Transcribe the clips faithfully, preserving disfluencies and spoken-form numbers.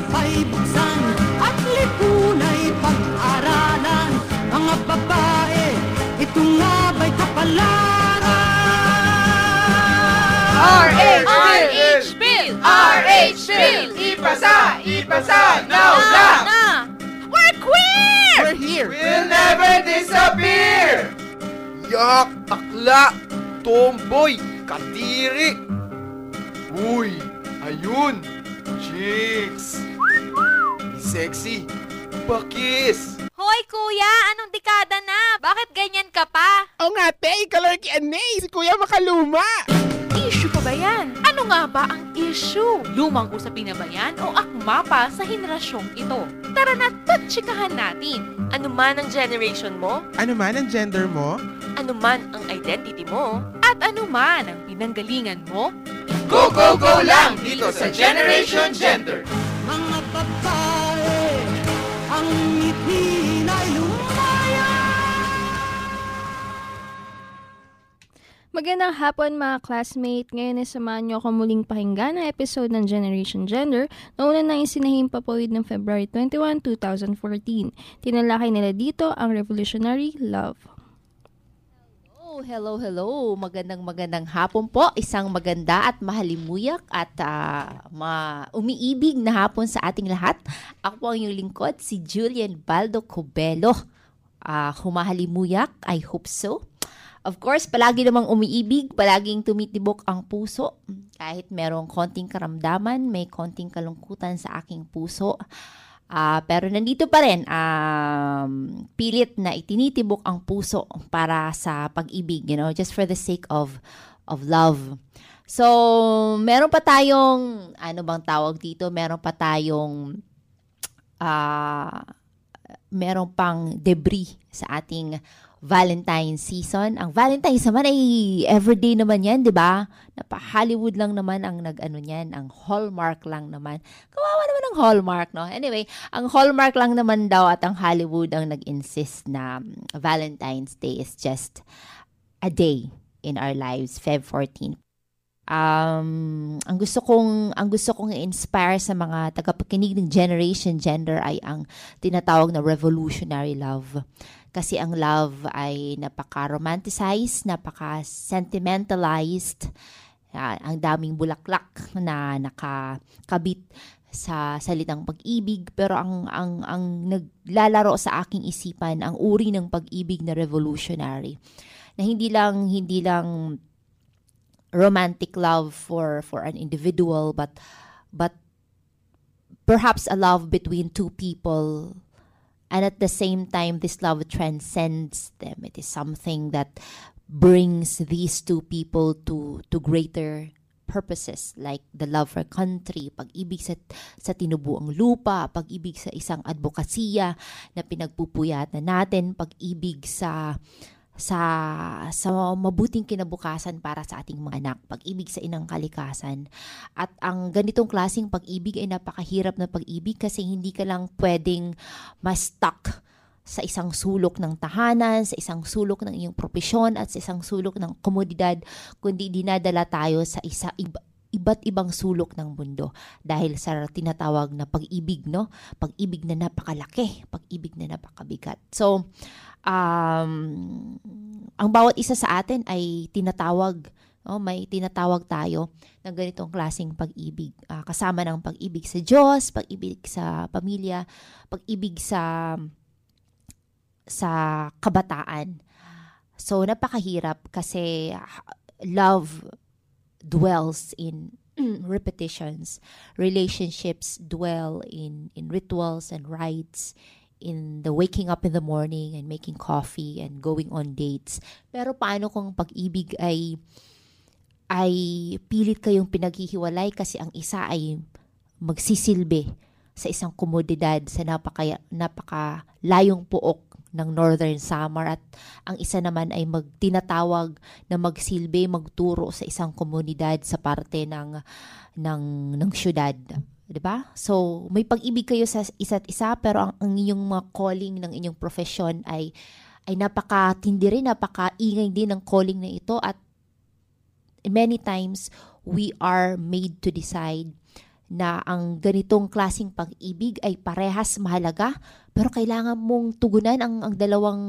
pa'y buksan at lipunay pag-aralan. Mga babae, ito nga ba'y kapalaran? R H Bill! R H Bill! Ipasa! Ipasa! Now na! Na! We're queer! We're here! We'll never disappear! Yak! Akla! Tomboy! Kadiri! Uy! Ayun! Chicks! Sexy! Bakis! Hoy kuya, anong dekada na? Bakit ganyan ka pa? O nga, te, ikalarki anay, si Kuya Makaluma. Issue pa ba yan? Ano nga ba ang issue? Lumang usapin na ba yan o akma pa sa henerasyong ito? Tara na, tatsikahan natin. Ano man ang generation mo, Ano man ang gender mo? ano man ang identity mo, at ano man ang pinanggalingan mo, Go, go, go lang dito sa Generation Gender! Mga babae, ang ngiti na'y lumaya. Magandang hapon mga classmate. Ngayon ay samahan niyo ako muling pakinggan ang episode ng Generation Gender na una nang isinahing papawid ng February twenty-first, twenty fourteen. Tinalakay nila dito ang revolutionary love. Hello, hello. Magandang magandang hapon po. Isang maganda at mahalimuyak at uh, ma- umiibig na hapon sa ating lahat. Ako po ang iyong lingkod, si Julian Baldo Cobelo. Uh, humahalimuyak, I hope so. Of course, palagi namang umiibig, palaging tumitibok ang puso. Kahit merong konting karamdaman, may konting kalungkutan sa aking puso. Uh, pero nandito pa rin, um, pilit na itinitibok ang puso para sa pag-ibig, you know, just for the sake of of love. So, meron pa tayong, ano bang tawag dito? Meron pa tayong, uh, meron pang debris sa ating Valentine's season. Ang Valentine's naman ay everyday naman yan, di ba? Napa-Hollywood lang naman ang nag-ano niyan, ang Hallmark lang naman. Kawawa naman ang Hallmark, no? Anyway, ang Hallmark lang naman daw at ang Hollywood ang nag-insist na Valentine's Day is just a day in our lives, February fourteenth. Um, ang gusto kong ang gusto kong i-inspire sa mga tagapakinig ng Generation Gender ay ang tinatawag na revolutionary love. Kasi ang love ay napaka-romanticized, napaka-sentimentalized, uh, ang daming bulaklak na nakakabit sa salitang pag-ibig, pero ang ang ang naglalaro sa aking isipan ang uri ng pag-ibig na revolutionary. Na hindi lang hindi lang romantic love for for an individual, but but perhaps a love between two people. And at the same time, this love transcends them. It is something that brings these two people to to greater purposes, like the love for country, pag-ibig sa, sa tinubuang lupa, pag-ibig sa isang advokasya na pinagpupuyatan natin, pag-ibig sa sa sa mabuting kinabukasan para sa ating mga anak, pag-ibig sa inang kalikasan. At ang ganitong klaseng pag-ibig ay napakahirap na pag-ibig kasi hindi ka lang pwedeng ma-stuck sa isang sulok ng tahanan, sa isang sulok ng iyong propesyon at sa isang sulok ng komodidad, kundi dinadala tayo sa isa iba, iba't ibang sulok ng mundo dahil sa tinatawag na pag-ibig, no? Pag-ibig na napakalaki, pag-ibig na napakabigat. So, um, ang bawat isa sa atin ay tinatawag, no? May tinatawag tayo ng ganitong klaseng pag-ibig. Uh, kasama ng pag-ibig sa Diyos, pag-ibig sa pamilya, pag-ibig sa sa kabataan. So, napakahirap kasi love dwells in repetitions. Relationships dwell in in rituals and rites, in the waking up in the morning and making coffee and going on dates. Pero paano kung pag-ibig ay ay pilit kayong pinaghihiwalay kasi ang isa ay magsisilbi sa isang komodidad sa napaka napaka layong puok ng Northern Samar at ang isa naman ay magtinatawag na magsilbi, magturo sa isang komunidad sa parte ng ng ng syudad, 'di ba? So, may pag-ibig kayo sa isa't isa pero ang, ang inyong mga calling ng inyong profession ay ay napakatindi rin, napakaingay din ng calling na ito at many times we are made to decide na ang ganitong klaseng pag-ibig ay parehas mahalaga, pero kailangan mong tugunan ang, ang dalawang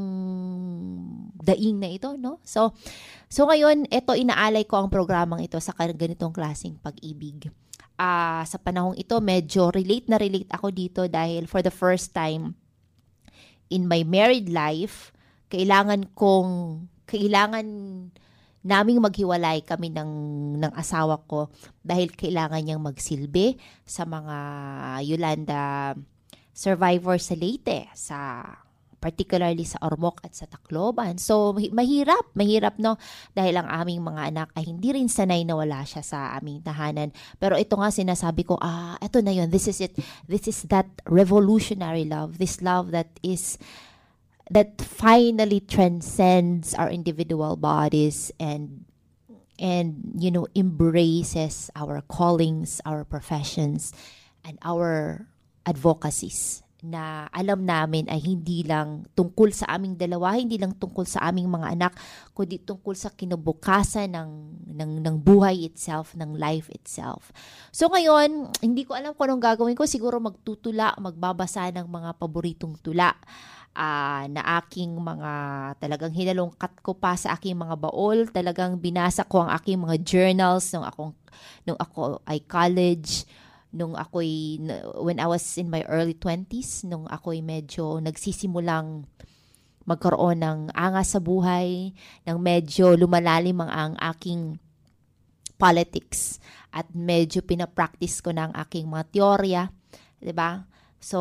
daing na ito, no? So, so ngayon, ito, inaalay ko ang programang ito sa ganitong klaseng pag-ibig. Uh, sa panahong ito, medyo relate na relate ako dito dahil for the first time in my married life, kailangan kong, kailangan naming maghiwalay kami ng, ng asawa ko dahil kailangan niyang magsilbi sa mga Yolanda survivors sa Leyte, sa particularly sa Ormoc at sa Tacloban. So, mahirap, mahirap, no? Dahil ang aming mga anak ay hindi rin sanay na wala siya sa aming tahanan. Pero ito nga sinasabi ko, ah, ito na yun, this is it. This is that revolutionary love. This love that is that finally transcends our individual bodies and and you know embraces our callings, our professions, and our advocacies na alam namin ay hindi lang tungkol sa aming dalawa, hindi lang tungkol sa aming mga anak, kundi tungkol sa kinabukasan ng ng ng buhay itself, ng life itself. So ngayon, hindi ko alam kung anong gagawin ko, siguro magtutula, magbabasa ng mga paboritong tula. Uh, na aking mga talagang hinalungkat ko pa sa aking mga baol, talagang binasa ko ang aking mga journals nung akong nung ako ay college, nung ako'y when I was in my early twenties, nung ako'y medyo nagsisimulang magkaroon ng angas sa buhay, nang medyo lumalalim ang, ang aking politics at medyo pinapractice ko na ang aking mga teorya, 'di ba? So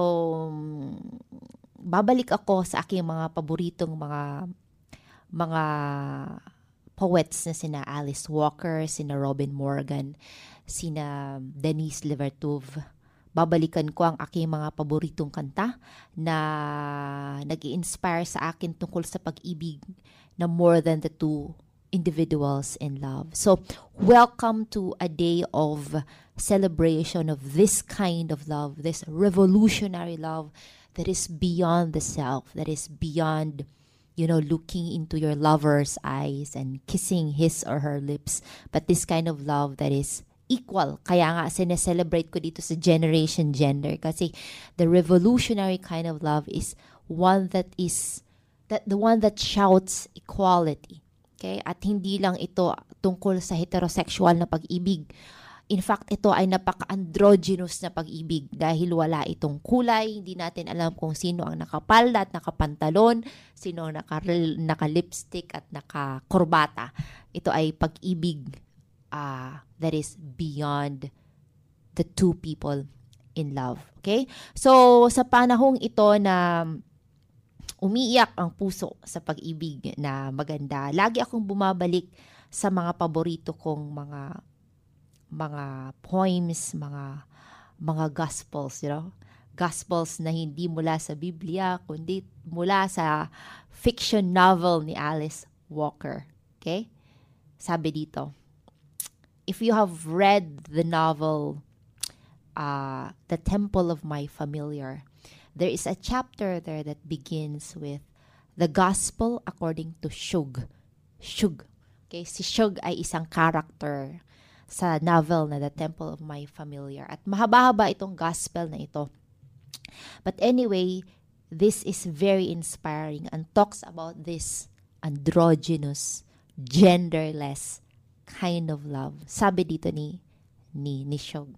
babalik ako sa aking mga paboritong mga mga poets na sina Alice Walker, sina Robin Morgan, sina Denise Levertov. Babalikan ko ang aking mga paboritong kanta na nag-i-inspire sa akin tungkol sa pag-ibig na more than the two individuals in love. So, welcome to a day of celebration of this kind of love, this revolutionary love that is beyond the self, that is beyond, you know, looking into your lover's eyes and kissing his or her lips, but this kind of love that is equal. Kaya nga, sineselebrate ko dito sa Generation Gender kasi the revolutionary kind of love is one that is, that the one that shouts equality. Okay? At hindi lang ito tungkol sa heterosexual na pag-ibig. In fact, ito ay napaka-androgynous na pag-ibig dahil wala itong kulay. Hindi natin alam kung sino ang nakapalda at nakapantalon, sino ang naka, naka-lipstick at naka-korbata. Ito ay pag-ibig uh, that is beyond the two people in love. Okay? So, sa panahong ito na umiiyak ang puso sa pag-ibig na maganda, lagi akong bumabalik sa mga paborito kong mga mga poems, mga mga gospels, you know? Gospels na hindi mula sa Biblia, kundi mula sa fiction novel ni Alice Walker. Okay? Sabi dito, if you have read the novel uh, The Temple of My Familiar, there is a chapter there that begins with the gospel according to Shug. Shug. Okay? Si Shug ay isang character sa novel na The Temple of My Familiar. At mahaba-haba itong gospel na ito. But anyway, this is very inspiring and talks about this androgynous, genderless kind of love. Sabi dito ni ni, ni Shog.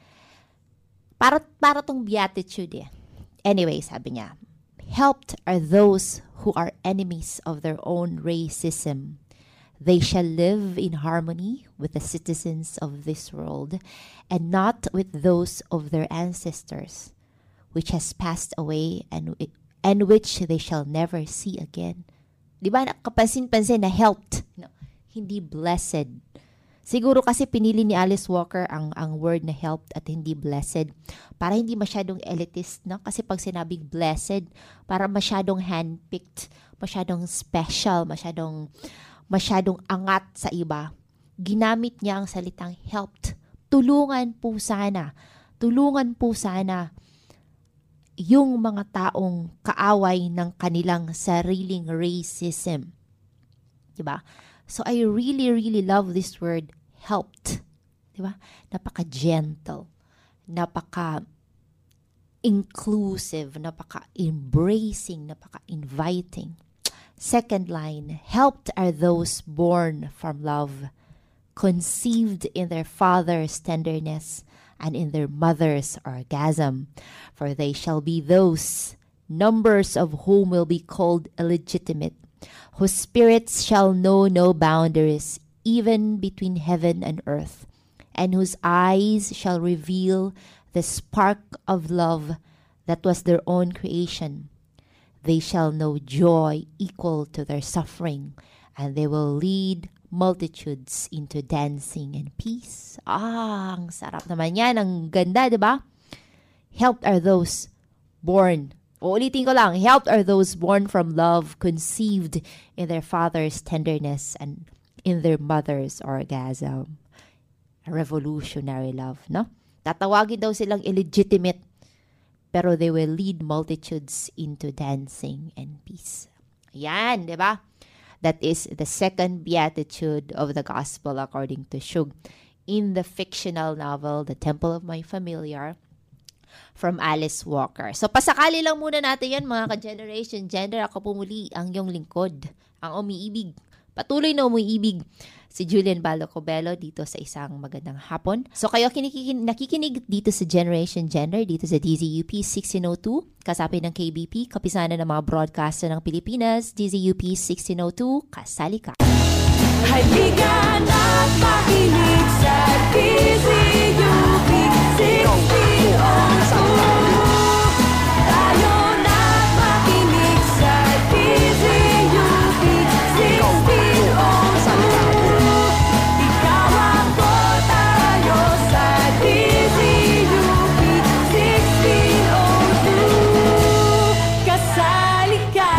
Para, para tong beatitude eh. Anyway, sabi niya, helped are those who are enemies of their own racism. They shall live in harmony with the citizens of this world and not with those of their ancestors, which has passed away and, and which they shall never see again. Di ba, nakapansin-pansin na helped, no, hindi blessed. Siguro kasi pinili ni Alice Walker ang, ang word na helped at hindi blessed para hindi masyadong elitist, no? Kasi pag sinabing blessed, para masyadong handpicked, masyadong special, masyadong masyadong angat sa iba. Ginamit niya ang salitang helped. Tulungan po sana. Tulungan po sana yung mga taong kaaway ng kanilang sariling racism. Diba? So I really, really love this word, helped. Diba? Napaka-gentle. napaka-inclusive, napaka-embracing, napaka-inviting. Second line, helped are those born from love, conceived in their father's tenderness and in their mother's orgasm. For they shall be those, numbers of whom will be called illegitimate, whose spirits shall know no boundaries, even between heaven and earth, and whose eyes shall reveal the spark of love that was their own creation. They shall know joy equal to their suffering, and they will lead multitudes into dancing and peace. Ah, ang sarap naman yan. Ang ganda, di ba? Helped are those born. Uulitin ko lang. Helped are those born from love, conceived in their father's tenderness and in their mother's orgasm. A revolutionary love, no? Tatawagin daw silang illegitimate, pero they will lead multitudes into dancing and peace. Yan, di ba? That is the second beatitude of the gospel according to Shug in the fictional novel The Temple of My Familiar from Alice Walker. So pasakali lang muna natin yan mga ka-generation gender. Ako po muli ang iyong lingkod, ang umiibig. Patuloy na umiibig si Julian Balocobelo dito sa isang magandang hapon. So kayo kinikikin, nakikinig dito sa Generation Gender, dito sa D Z U P sixteen oh two, kasapi ng K B P, kapisanan ng mga broadcaster ng Pilipinas, D Z U P sixteen oh two, kasali ka. Halika na't makinig sa D Z U P sixteen oh two. Tayo na't makinig sa D Z U P sixteen oh two. Ikaw ako, tayo sa D Z U P sixteen oh two. Kasali ka.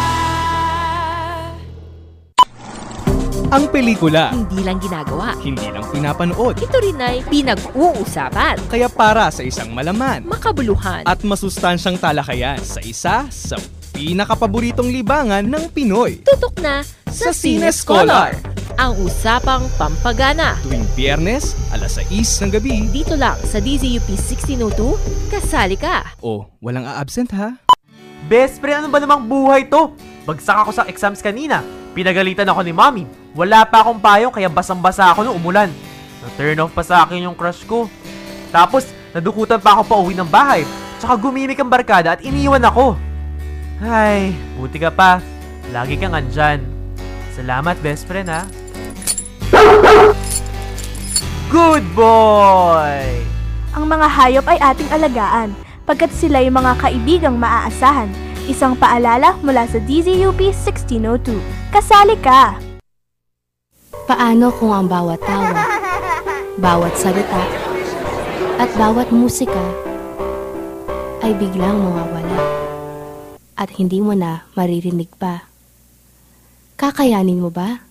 Ang pelikula, Hindi lang ginagawa. hindi lang pinapanood. Ito rin ay pinag-uusapan. Kaya para sa isang malaman Makabuluhan. at masustansyang talakayan sa isa sa pinakapaboritong libangan ng Pinoy. Tutok na sa, Sa Cine Scholar. Ang usapang pampagana. Tuwing Biyernes, alas sais ng gabi. Dito lang sa D Z U P sixteen oh two, kasali ka. O, walang a-absent ha? Best friend, ano ba namang buhay to? Bagsak ako sa exams kanina. Pinagalitan ako ni mommy. Wala pa akong payong kaya basang-basa ako nung umulan. Na-turn off pa sa akin yung crush ko. Tapos, nadukutan pa ako pa uwi ng bahay. Tsaka gumimik ang barkada at iniwan ako. Ay, buti ka pa. Lagi kang andyan. Salamat, best friend, ha? Good boy! Ang mga hayop ay ating alagaan, pagkat sila ay mga kaibigang maaasahan. Isang paalala mula sa D Z U P sixteen oh two. Kasali ka! Paano kung ang bawat tawa, bawat salita, at bawat musika ay biglang mawawala at hindi mo na maririnig pa? Kakayanin mo ba?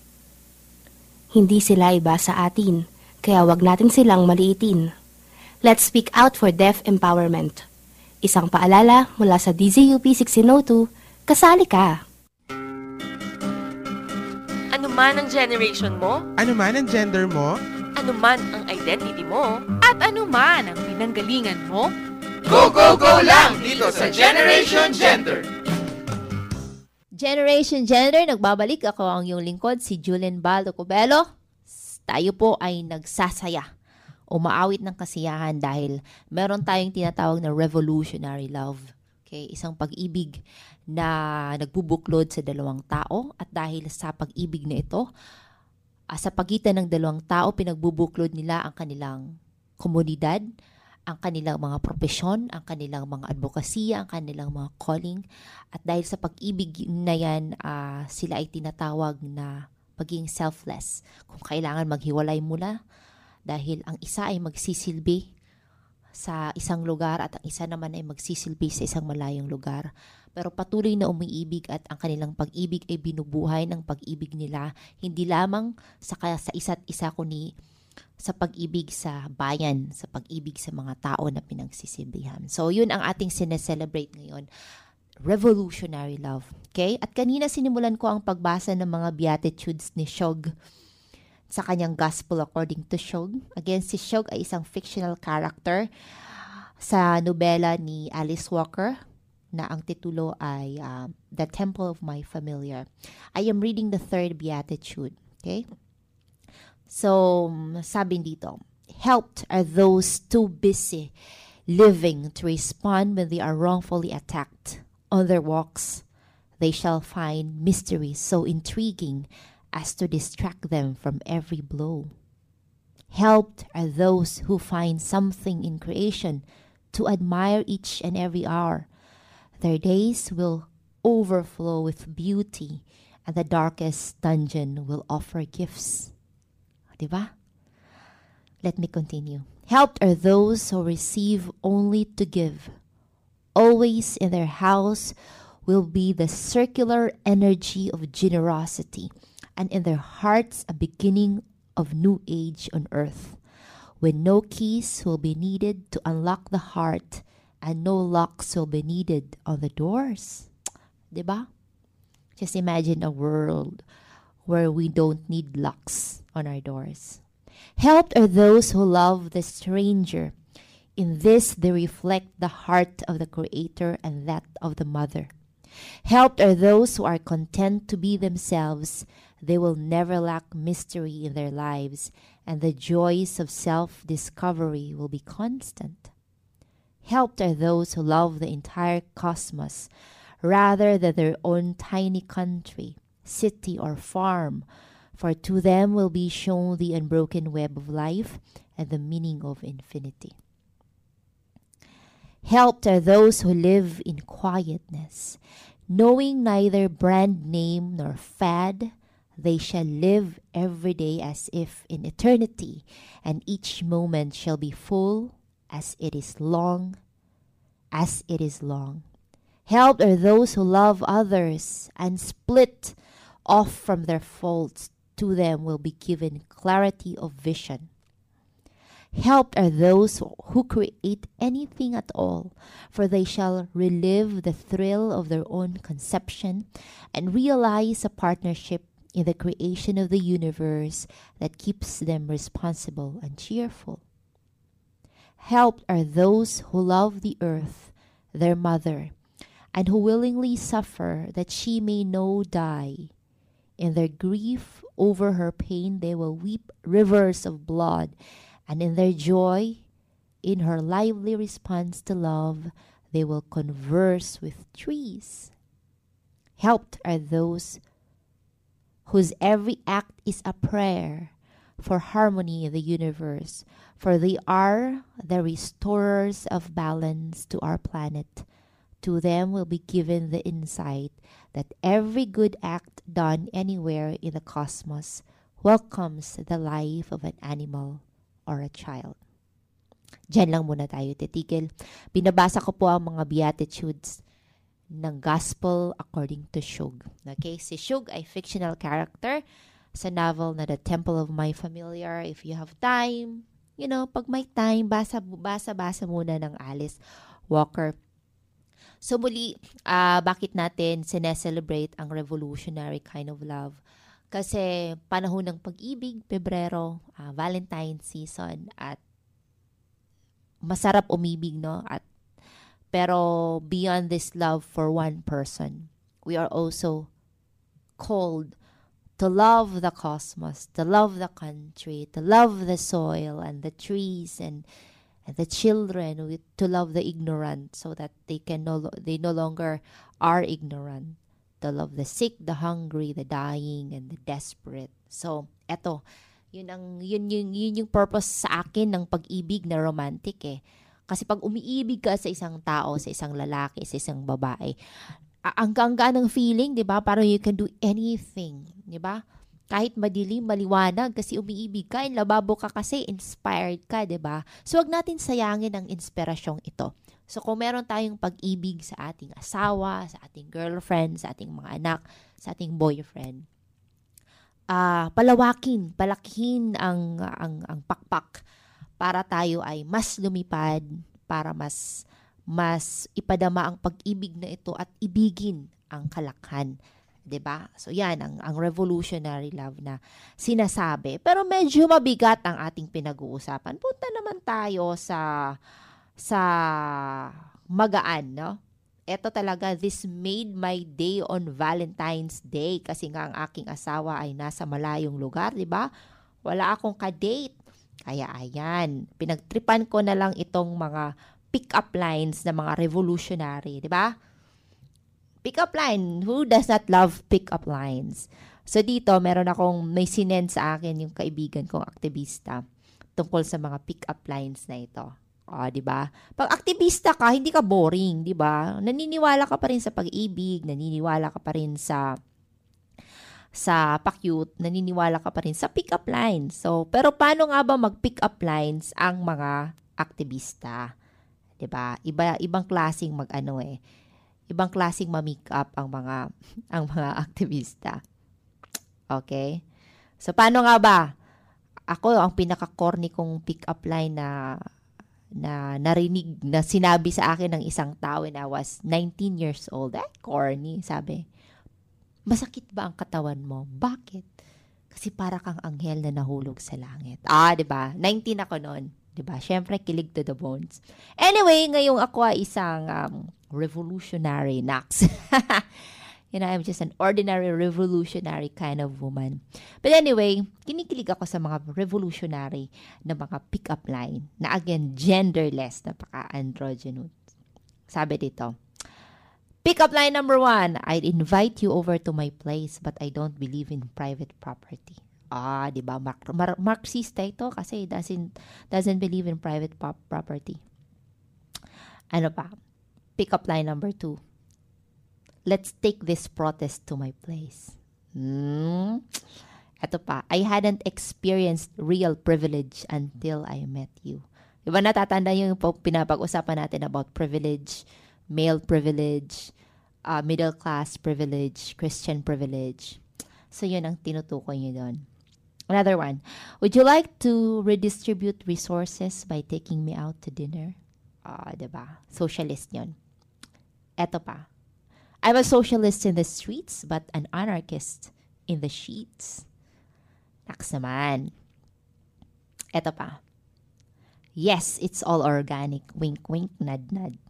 Hindi sila iba sa atin, kaya wag natin silang maliitin. Let's speak out for deaf empowerment. Isang paalala mula sa D Z U P sixteen oh two, kasali ka! Ano man ang generation mo, Ano man ang gender mo? ano man ang identity mo, at ano man ang pinanggalingan mo, Go, go, go lang dito sa Generation Gender! Generation Gender, nagbabalik. Ako ang iyong lingkod, si Julian Balocobelo. Tayo po ay nagsasaya, umaawit ng kasiyahan dahil meron tayong tinatawag na revolutionary love. Okay, isang pag-ibig na nagbubuklod sa dalawang tao, at dahil sa pag-ibig na ito, uh, sa pagitan ng dalawang tao, pinagbubuklod nila ang kanilang komunidad, ang kanilang mga propesyon, ang kanilang mga advokasya, ang kanilang mga calling. At dahil sa pag-ibig na yan, uh, sila ay tinatawag na maging selfless. Kung kailangan maghiwalay muna, dahil ang isa ay magsisilbi sa isang lugar at ang isa naman ay magsisilbi sa isang malayong lugar. Pero patuloy na umiibig at ang kanilang pag-ibig ay binubuhay ng pag-ibig nila hindi lamang sa, sa isa't isa kundi sa pag-ibig sa bayan, sa pag-ibig sa mga tao na pinagsisilbihan. So yun ang ating sineselebrate ngayon. Revolutionary love. Okay? At kanina sinimulan ko ang pagbasa ng mga beatitudes ni Shog sa kanyang Gospel According to Shog. Again, si Shog ay isang fictional character sa nobela ni Alice Walker na ang titulo ay um, The Temple of My Familiar. I am reading the third beatitude. Okay? So, sabi dito, helped are those too busy living to respond when they are wrongfully attacked. On their walks, they shall find mysteries so intriguing as to distract them from every blow. Helped are those who find something in creation to admire each and every hour. Their days will overflow with beauty, and the darkest dungeon will offer gifts. Diba? Let me continue. Helped are those who receive only to give. Always in their house will be the circular energy of generosity, and in their hearts a beginning of new age on earth, when no keys will be needed to unlock the heart and no locks will be needed on the doors. Diba? Just imagine a world where we don't need locks on our doors. Helped are those who love the stranger. In this they reflect the heart of the Creator and that of the Mother. Helped are those who are content to be themselves. They will never lack mystery in their lives, and the joys of self-discovery will be constant. Helped are those who love the entire cosmos rather than their own tiny country, city, or farm, for to them will be shown the unbroken web of life and the meaning of infinity. Helped are those who live in quietness, knowing neither brand name nor fad. They shall live every day as if in eternity, and each moment shall be full as it is long, as it is long. Helped are those who love others and split off from their faults. To them will be given clarity of vision. Helped are those who create anything at all, for they shall relive the thrill of their own conception and realize a partnership in the creation of the universe that keeps them responsible and cheerful. Helped are those who love the earth, their mother, and who willingly suffer that she may no die. In their grief over her pain they will weep rivers of blood, and in their joy, in her lively response to love, they will converse with trees. Helped are those whose every act is a prayer for harmony in the universe, for they are the restorers of balance to our planet. To them will be given the insight that every good act done anywhere in the cosmos welcomes the life of an animal or a child. Diyan lang muna tayo titigil. Binabasa ko po ang mga beatitudes ng Gospel According to Shog. Okay, si Shog ay fictional character sa novel na The Temple of My Familiar. If you have time, you know, pag may time, basa, basa, basa muna ng Alice Walker. So muli, uh, bakit natin sineselebrate ang revolutionary kind of love? Kasi panahon ng pag-ibig, Pebrero, uh, Valentine's season, at masarap umibig, no? At pero beyond this love for one person, we are also called to love the cosmos, to love the country, to love the soil and the trees and, and the children, to love the ignorant so that they can no they no longer are ignorant. To love the sick, the hungry, the dying, and the desperate. So, eto, yun ang yun yung yun yung purpose sa akin ng pag-ibig na romantic eh. Kasi pag umiibig ka sa isang tao, sa isang lalaki, sa isang babae, ang gangga ng feeling, 'di ba? Parang you can do anything, 'di ba? Kahit madilim, maliwanag kasi umiibig ka, in lababo ka kasi inspired ka, 'di ba? So wag natin sayangin ang inspirasyong ito. So kung meron tayong pag-ibig sa ating asawa, sa ating girlfriend, sa ating mga anak, sa ating boyfriend, ah, uh, palawakin, palakihin ang ang ang pakpak para tayo ay mas lumipad, para mas mas ipadama ang pag-ibig na ito at ibigin ang kalakhan 'Diba? So yan ang ang revolutionary love na sinasabi. Pero medyo mabigat ang ating pinag-uusapan. Punta naman tayo sa sa magaan, no? Ito talaga, this made my day on Valentine's Day kasi nga ang aking asawa ay nasa malayong lugar, 'di ba? Wala akong ka-date. Kaya ayan, pinagtripan ko na lang itong mga pick-up lines na mga revolutionary, 'di ba? Pick-up line. Who does not love pick-up lines? So dito, meron akong may sinend sa akin yung kaibigan kong aktivista tungkol sa mga pick-up lines na ito. O, di ba? Pag aktivista ka, hindi ka boring, di ba? Naniniwala ka pa rin sa pag-ibig, naniniwala ka pa rin sa sa pa-cute, naniniwala ka pa rin sa pick-up lines. So, pero paano nga ba mag-pick-up lines ang mga aktivista? Di ba? Iba, ibang klaseng mag-ano eh. Ibang klaseng ma-make up ang mga ang mga aktivista. Okay? So, paano nga ba? Ako, ang pinaka-corny kong pick-up line na na narinig, na sinabi sa akin ng isang tao when I was nineteen years old. Ay, corny, sabi. Masakit ba ang katawan mo? Bakit? Kasi para kang anghel na nahulog sa langit. Ah, di ba? nineteen ako noon. Di ba? Syempre, kilig to the bones. Anyway, ngayong ako ay isang um, revolutionary Nax. You know, I'm just an ordinary revolutionary kind of woman. But anyway, kinikilig ako sa mga revolutionary na mga pick-up line na again, genderless, napaka-androgynous. Sabi dito, pick-up line number one, I'd invite you over to my place but I don't believe in private property. Ah, di ba? Mar- Mar- Marxista ito kasi doesn't, doesn't believe in private pop- property. Ano pa? Pick-up line number two. Let's take this protest to my place. Hmm. Ito pa. I hadn't experienced real privilege until I met you. Diba natatanda yung pinapag-usapan natin about privilege, male privilege, uh, middle class privilege, Christian privilege. So yun ang tinutukoy niyo doon. Another one. Would you like to redistribute resources by taking me out to dinner? Ah, uh, diba? Socialist yun. Eto pa. I'm a socialist in the streets, but an anarchist in the sheets. Naks naman. Eto pa. Yes, it's all organic. Wink, wink, nod, nod.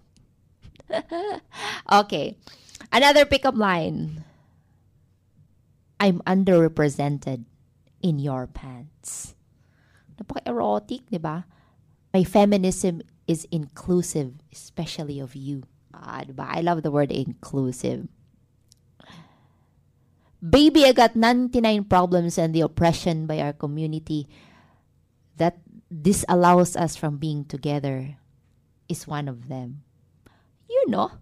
Okay. Another pickup line. I'm underrepresented in your pants. Napaka-erotic, di ba? My feminism is inclusive, especially of you. Ah, diba? I love the word inclusive. Baby, I got ninety-nine problems and the oppression by our community that disallows us from being together is one of them. You know.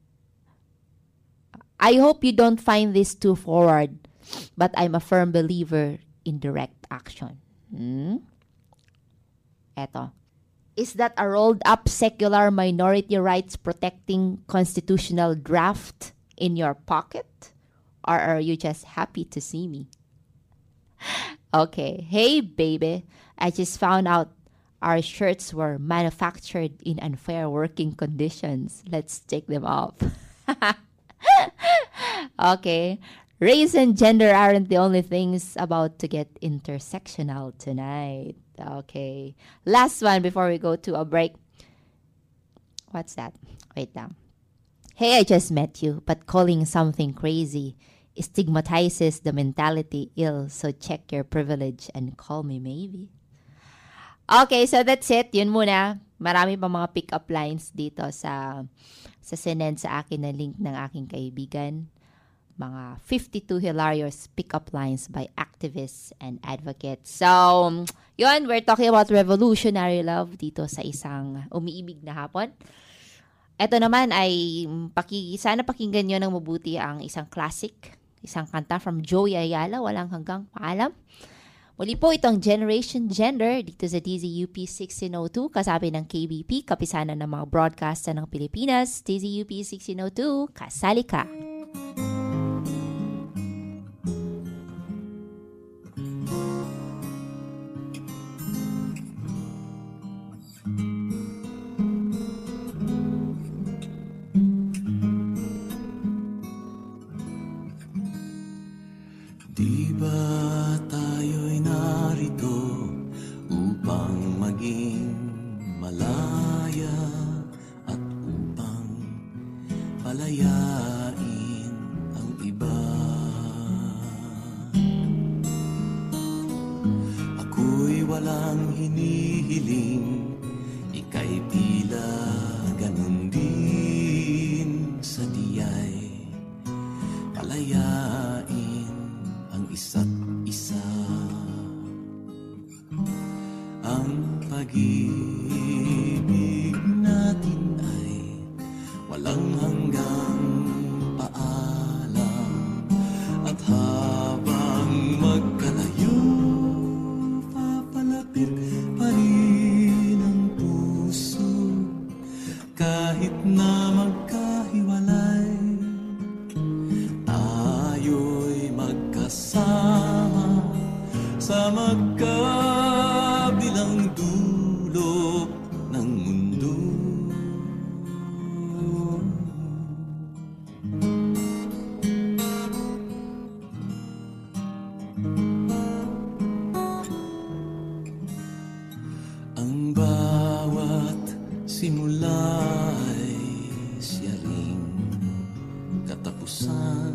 I hope you don't find this too forward, but I'm a firm believer in direct action. Hmm? Eto. Is that a rolled-up secular minority rights protecting constitutional draft in your pocket? Or are you just happy to see me? Okay. Hey, baby. I just found out our shirts were manufactured in unfair working conditions. Let's take them off. Okay. Race and gender aren't the only things about to get intersectional tonight. Okay. Last one before we go to a break. What's that? Wait lang. Hey, I just met you, but calling something crazy stigmatizes the mentality ill, so check your privilege and call me maybe. Okay, so that's it. Yun muna. Marami pa mga pick-up lines dito sa sa sinend sa akin na link ng aking kaibigan. Mga fifty-two hilarious pick-up lines by activists and advocates. So, yun, we're talking about revolutionary love dito sa isang umiibig na hapon. Ito naman ay, paki, sana pakinggan nyo ng mabuti ang isang classic, isang kanta from Joey Ayala, Walang Hanggang Paalam. Muli po itong Generation Gender dito sa D Z U P sixteen oh two, kasabi ng K B P, kapisanan ng mga broadcaster ng Pilipinas. D Z U P sixteen oh two, kasali ka. walang hinihiling, ika'y tila ganun din sa diyay, palayain ang isa't isa. Ang pag-ibig natin ay walang hanggang paalam, at habang magkalayo, papalapit pa rin ang puso. Kahit na magkahiwalay, tayo'y magkasama sa magkabilang dulo ng mundo. Ang bawat simula ay siya ring katapusan.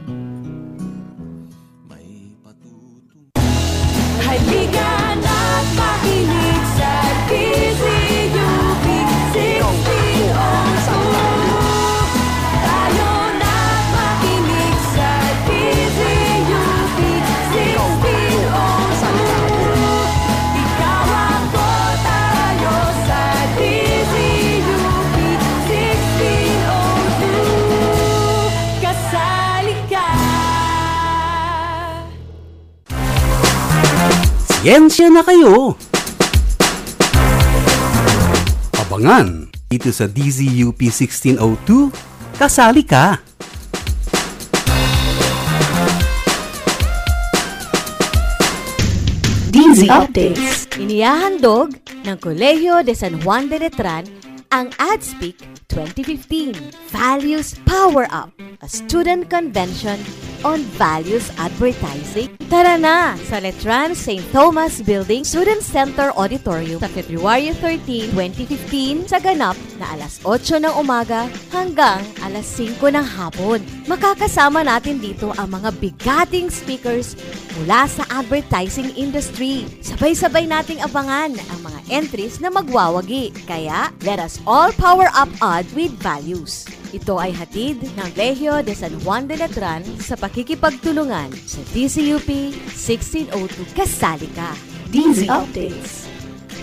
May patutunguhan. Halika na't makinig sa D Z U P sixteen oh two. Tayo na't makinig sa D Z U P sixteen oh two. Ikaw ako, tayo sa D Z U P sixteen oh two. Kasali ka. Siyensya na kayo! Abangan dito sa D Z U P sixteen oh two, kasali ka! D Z Updates. Inihahandog ng Colegio de San Juan de Letran ang AdSpeak twenty fifteen Values Power Up, a student convention on values advertising. Tara na sa Letran Saint Thomas Building Student Center Auditorium sa February thirteenth, twenty fifteen sa ganap na alas otso ng umaga hanggang alas singko ng hapon. Makakasama natin dito ang mga bigating speakers mula sa advertising industry. Sabay-sabay nating abangan ang mga entries na magwawagi. Kaya, let us all power up ad with values. Ito ay hatid ng Colegio de San Juan de Letran sa pakikipagtulungan sa D Z U P sixteen oh two. Kasali ka! D Z Updates.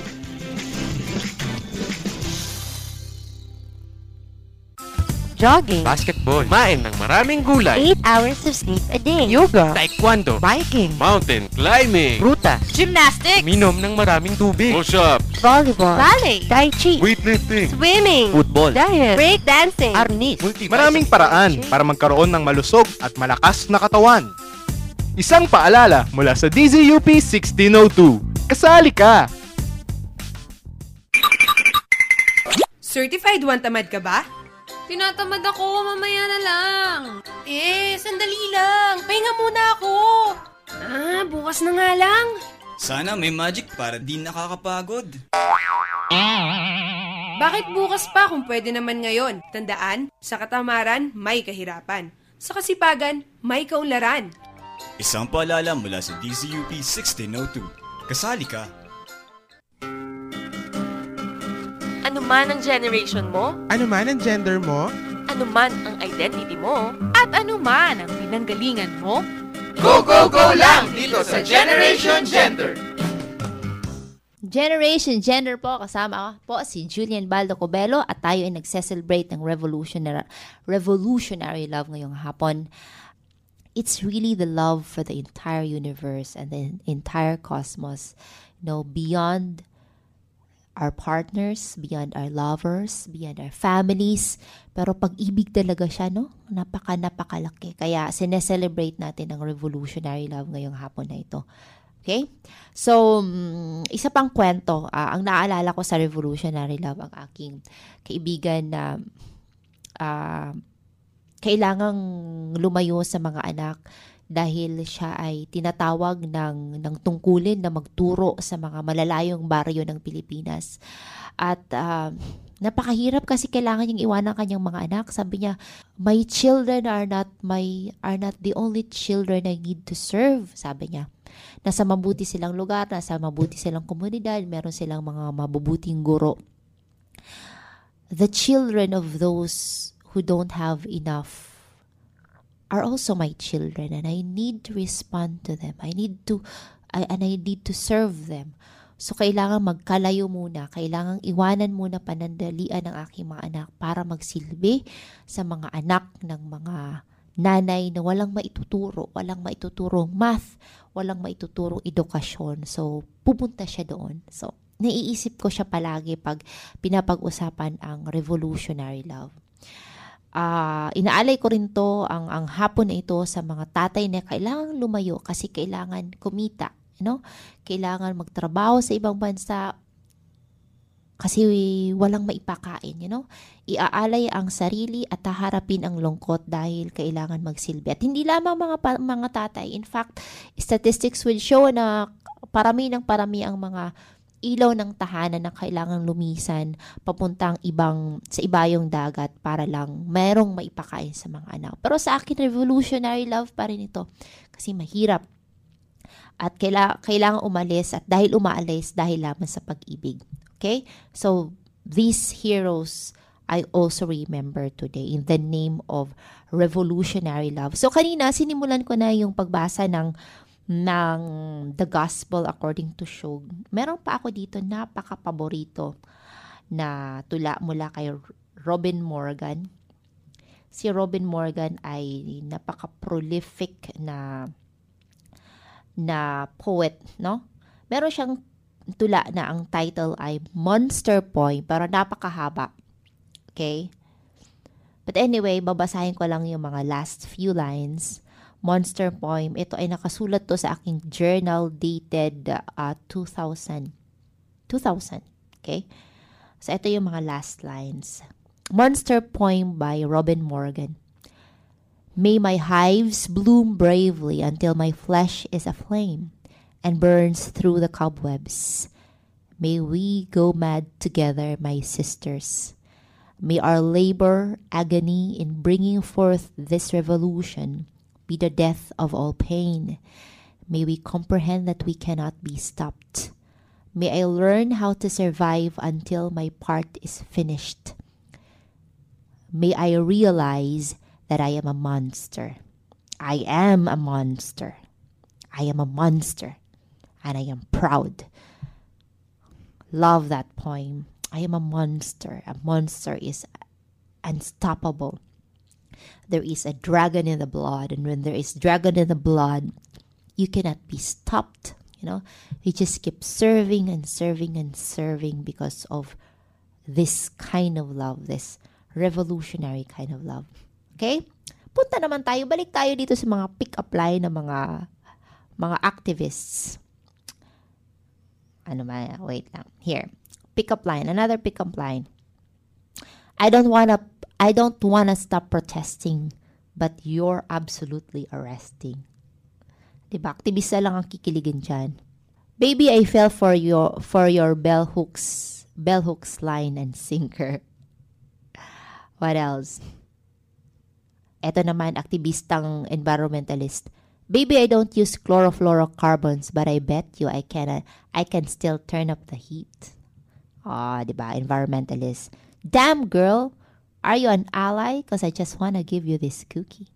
Jogging, basketball, kumain ng maraming gulay, eight hours of sleep a day, yoga, taekwondo, biking, mountain climbing, ruta, gymnastics, minom ng maraming tubig, push-up, volleyball, ballet, tai chi, weightlifting, swimming, football, diet, break dancing, arnis. Maraming paraan para magkaroon ng malusog at malakas na katawan. Isang paalala mula sa D Z U P sixteen oh two. Kasali ka! Certified one tamad ka ba? Tinatamad ako, mamaya na lang. Eh, sandali lang. Pahinga muna ako. Ah, bukas na nga lang. Sana may magic para di nakakapagod. Bakit bukas pa kung pwede naman ngayon? Tandaan, sa katamaran, may kahirapan. Sa kasipagan, may kaunlaran. Isang paalala mula sa D Z U P sixteen oh two. Kasali ka! Ano man ang generation mo, Ano man ang gender mo? ano man ang identity mo, at ano man ang pinanggalingan mo, Go, go, go lang dito sa Generation Gender! Generation Gender po, kasama po si Julian Baldo Cobelo at tayo ay nagse-celebrate ng revolutionary, revolutionary love ngayong hapon. It's really the love for the entire universe and the entire cosmos. You know, beyond our partners, beyond our lovers, beyond our families. Pero pag-ibig talaga siya, no? Napaka, napakalaki. Kaya sineselebrate natin ang revolutionary love ngayong hapon na ito. Okay? So, um, isa pang kwento. Uh, ang naalala ko sa revolutionary love, ang aking kaibigan na uh, kailangang lumayo sa mga anak dahil siya ay tinatawag ng, ng tungkulin na magturo sa mga malalayong baryo ng Pilipinas. At uh, napakahirap kasi kailangan niyang iwanan kanyang mga anak. Sabi niya, my children are not my are not the only children I need to serve, sabi niya. Nasa mabuti silang lugar, nasa mabuti silang komunidad, meron silang mga mabubuting guro. The children of those who don't have enough are also my children, and I need to respond to them. I need to, I, and I need to serve them. So, kailangan magkalayo muna. Kailangan iwanan muna panandalian ng aking mga anak para magsilbi sa mga anak ng mga nanay na walang maituturo, walang maituturong math, walang maituturong edukasyon. So, pupunta siya doon. So, naiisip ko siya palagi pag pinapag-usapan ang revolutionary love. Uh, inaalay ko rin to ang, ang hapon na ito sa mga tatay na kailangan lumayo kasi kailangan kumita, you know? Kailangan magtrabaho sa ibang bansa kasi walang maipakain, you know? Iaalay ang sarili at haharapin ang lungkot dahil kailangan magsilbi. At hindi lamang mga, pa, mga tatay. In fact, statistics will show na parami ng parami ang mga ilaw ng tahanan na kailangang lumisan papuntang ibang sa ibayong dagat para lang merong maipakain sa mga anak. Pero sa akin, revolutionary love pa rin ito kasi mahirap at kaila, kailangan umalis at dahil umaalis dahil lamang sa pag-ibig. Okay? So, these heroes I also remember today in the name of revolutionary love. So, kanina sinimulan ko na yung pagbasa ng ng The Gospel According to Shog. Meron pa ako dito napaka-paborito na tula mula kay Robin Morgan. Si Robin Morgan ay napaka-prolific na na poet, no? Meron siyang tula na ang title ay Monster Poem, pero napakahaba. Okay? But anyway, babasahin ko lang yung mga last few lines. Monster Poem. Ito ay nakasulat to sa aking journal dated uh, two thousand. two thousand. Okay? So, ito yung mga last lines. Monster Poem by Robin Morgan. May my hives bloom bravely until my flesh is aflame and burns through the cobwebs. May we go mad together, my sisters. May our labor, agony in bringing forth this revolution be the death of all pain. May we comprehend that we cannot be stopped. May I learn how to survive until my part is finished. May I realize that I am a monster. I am a monster. I am a monster. And I am proud. Love that poem. I am a monster. A monster is unstoppable. There is a dragon in the blood, and when there is dragon in the blood, you cannot be stopped. You know, you just keep serving and serving and serving because of this kind of love, this revolutionary kind of love. Okay? Punta naman tayo, balik tayo dito sa mga pick-up line ng mga mga activists. Ano ba? Wait lang. Here. Pick-up line. Another pick-up line. I don't wanna I don't want to stop protesting, but you're absolutely arresting. Diba? Aktivista lang ang kikiligin dyan. Baby, I fell for your for your bell hooks, bell hooks line and sinker. What else? Eto naman, aktivistang environmentalist. Baby, I don't use chlorofluorocarbons, but I bet you I can I can still turn up the heat. Ah, diba? Environmentalist. Damn, girl. Are you an ally? Because I just want to give you this cookie.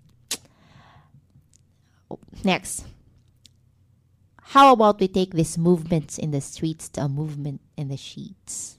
Next. How about we take these movements in the streets to a movement in the sheets?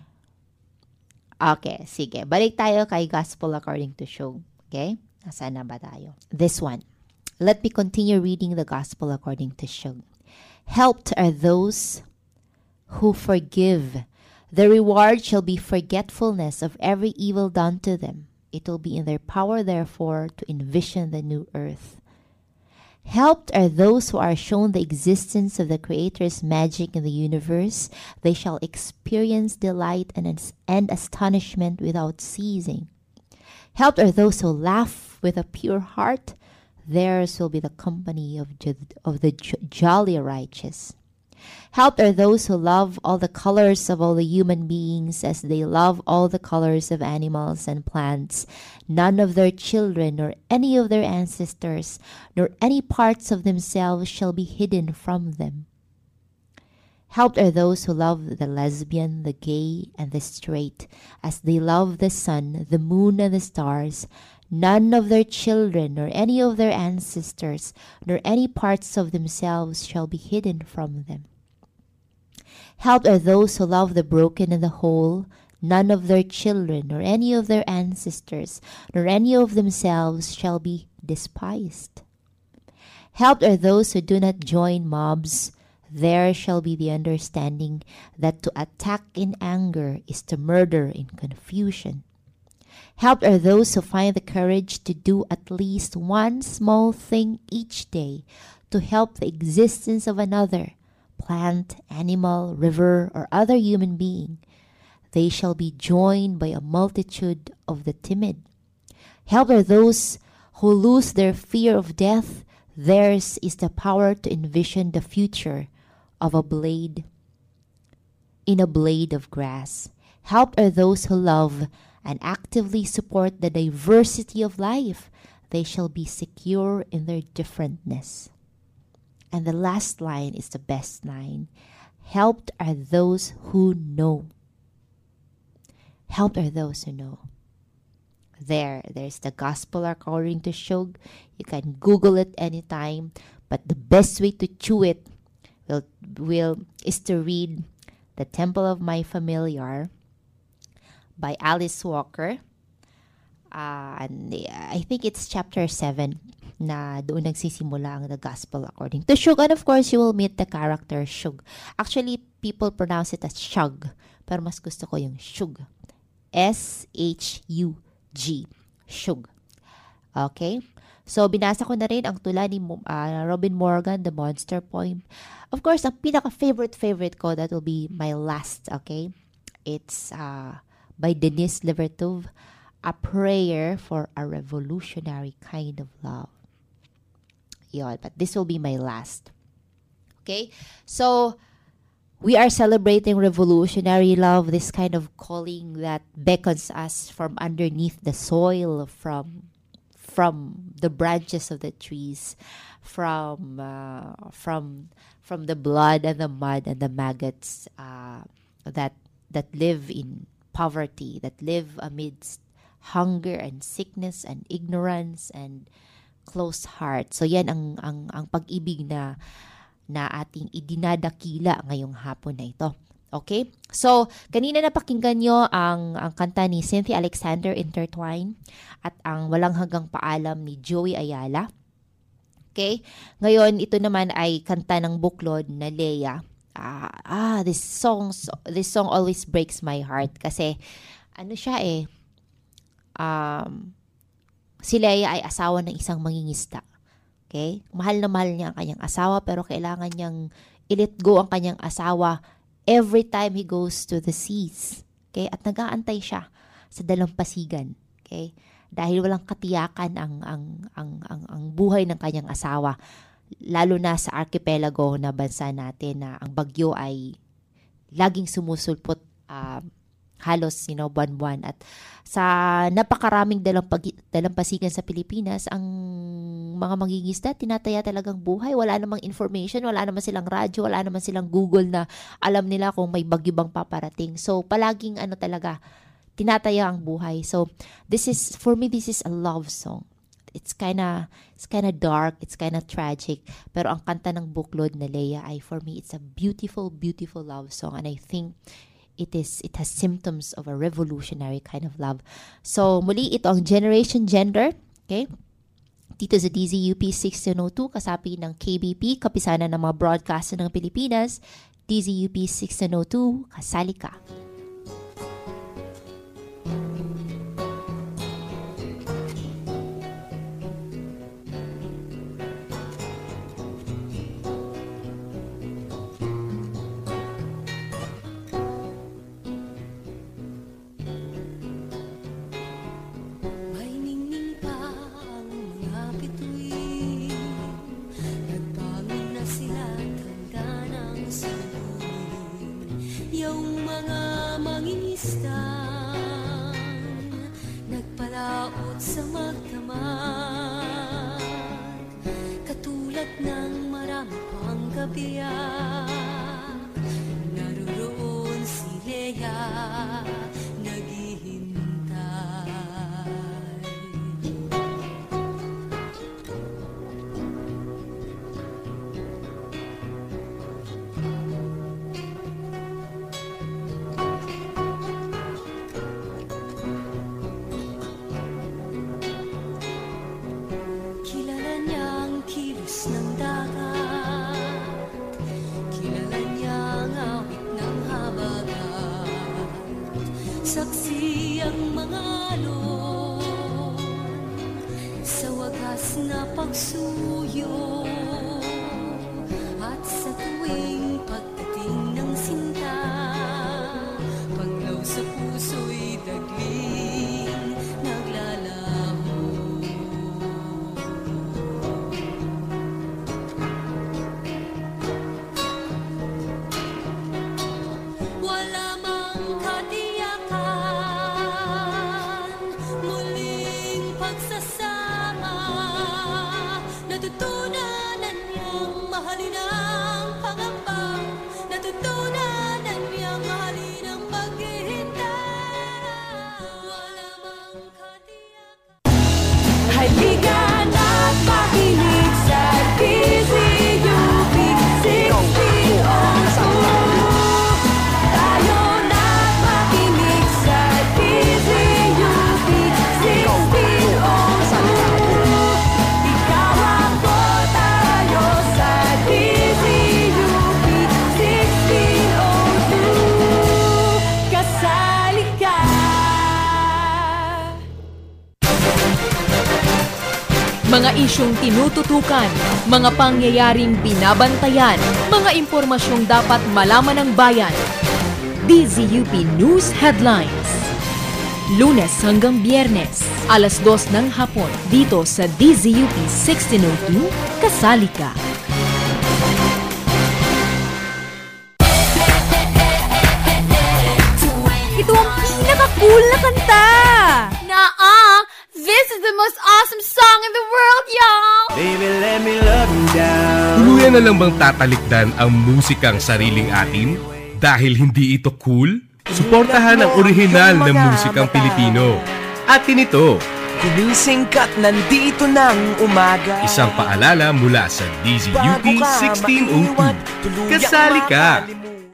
Okay, sige. Balik tayo kay Gospel According to Shog. Okay? Nasaan na ba tayo? This one. Let me continue reading the Gospel According to Shog. Helped are those who forgive. The reward shall be forgetfulness of every evil done to them. It will be in their power, therefore, to envision the new earth. Helped are those who are shown the existence of the Creator's magic in the universe. They shall experience delight and, and astonishment without ceasing. Helped are those who laugh with a pure heart. theirs will be the company of, jo- of the jo- jolly righteous. Helped are those who love all the colors of all the human beings as they love all the colors of animals and plants. None of their children nor any of their ancestors nor any parts of themselves shall be hidden from them. Helped are those who love the lesbian, the gay, and the straight, as they love the sun, the moon, and the stars. None of their children, nor any of their ancestors, nor any parts of themselves shall be hidden from them. Helped are those who love the broken and the whole. None of their children, nor any of their ancestors, nor any of themselves shall be despised. Helped are those who do not join mobs. There shall be the understanding that to attack in anger is to murder in confusion. Helped are those who find the courage to do at least one small thing each day to help the existence of another, plant, animal, river, or other human being. They shall be joined by a multitude of the timid. Helped are those who lose their fear of death. Theirs is the power to envision the future of a blade in a blade of grass. Helped are those who love and actively support the diversity of life. They shall be secure in their differentness. And the last line is the best line. Helped are those who know. Helped are those who know. There, there's the gospel according to Shug. You can Google it anytime. But the best way to chew it will, will is to read The Temple of My Familiar by Alice Walker. Uh, and I think it's chapter seven na doon nagsisimula ang the gospel according to Shug. And of course, you will meet the character Shug. Actually, people pronounce it as Shug. Pero mas gusto ko yung Shug. S H U G. Shug. Okay? So, binasa ko na rin ang tula ni uh, Robin Morgan, The Monster Poem. Of course, ang pinaka-favorite-favorite ko, that will be my last, okay? It's uh, by Denise Levertov, A Prayer for a Revolutionary Kind of Love. Yun, but this will be my last. Okay? So, we are celebrating revolutionary love, this kind of calling that beckons us from underneath the soil, from from the branches of the trees, from uh, from from the blood and the mud and the maggots uh, that that live in poverty, that live amidst hunger and sickness and ignorance and closed heart. So yan ang ang ang pag-ibig na na ating idinadakila ngayong hapon na ito. Okay? So, kanina napakinggan nyo ang, ang kanta ni Cynthia Alexander, Intertwine, at ang Walang Hanggang Paalam ni Joey Ayala. Okay? Ngayon, ito naman ay kanta ng buklod na Leia. Ah, ah this song, this song always breaks my heart kasi ano siya eh, um, si Leia ay asawa ng isang mangingisda. Okay? Mahal na mahal niya ang kanyang asawa pero kailangan niyang i-let go ang kanyang asawa every time he goes to the seas. Okay? At nag-aantay siya sa dalampasigan. Okay? Dahil walang katiyakan ang, ang, ang, ang, ang buhay ng kanyang asawa. Lalo na sa archipelago na bansa natin na ang bagyo ay laging sumusulpot uh, halos, you know, buwan-buwan. At sa napakaraming dalampag, dalampasigan sa Pilipinas, ang mga mangingisda, tinataya talagang buhay. Wala namang information, wala naman silang radyo, wala naman silang Google na alam nila kung may bagyo bang paparating. So, palaging ano talaga, tinataya ang buhay. So, this is, for me, this is a love song. It's kinda, it's kinda dark, it's kinda tragic. Pero ang kanta ng buklod na Leia ay, for me, it's a beautiful, beautiful love song. And I think, It is it has symptoms of a revolutionary kind of love. So, muli ito ang Generation Gender. Okay? Dito sa D Z U P sixteen oh two, kasapi ng K B P, kapisanan ng mga broadcaster ng Pilipinas. D Z U P sixteen oh two, kasali ka. May ningning pa ang mga bituin. Yung mga mangingisdang nagpalaot sa magdamag, katulad ng marami pang kabiyak, naroon si Leia naghihintay. Kilala niyang kilos ng dagat, kilala niyang awit ng habagat, saksi ang mga alon sa wagas na pagsuyo, at sa tuwing pagdating ng sinta, paglaw sa puso'y dagling naglalaho. Wala mang katiyakan, muling pagsasama, natutunanan niyang mahalin ang pangamba, natutunanan niyang mahalin ang paghihintay. Wala mang katiyakan. Halika na't makinig sa D Z U P sixteen oh two. Tayo na't makinig sa D Z U P sixteen oh two. Ikaw ako, tayo sa D Z U P sixteen oh two. Kasali ka. Mga isyong tinututukan, mga pangyayaring binabantayan, mga impormasyong dapat malaman ng bayan. D Z U P News Headlines. Lunes hanggang Biyernes, alas dos ng hapon, dito sa D Z U P sixteen oh two, kasali ka. Ito ang pinaka-cool na kanta! Naa! This is the most awesome song in the world, y'all! Baby, let me love you down. Tuluyan na lang bang tatalikdan ang musikang sariling atin? Dahil hindi ito cool? Suportahan ang orihinal na musikang Pilipino. Atin ito. Gumising ka't nandito ng umaga. Isang paalala mula sa D Z U P sixteen oh two. Kasali ka!